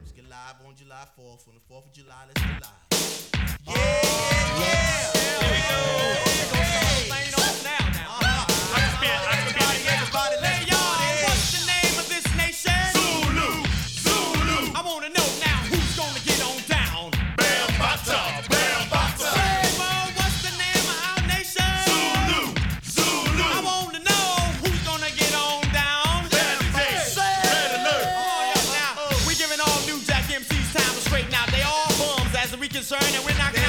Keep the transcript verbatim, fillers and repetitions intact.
Let's get live on July fourth. On the fourth of July, let's get live. Yeah, yeah, yeah. Here we go. Playing off now, now. Uh-huh. I can spit, I can spit. Everybody, let's Hey, y'all, what's the name of this nation? Zulu, Zulu. I wanna know now who's gonna get on down. Bam, bata, bam, bata. Hey, Mo, what's the name of our nation? Zulu, Zulu. I wanna know who's gonna get on down. Salutation, red alert. Oh, yeah, now, we giving all new Jack M Cs time to straighten out. They all bums as we concerned, and we're not gonna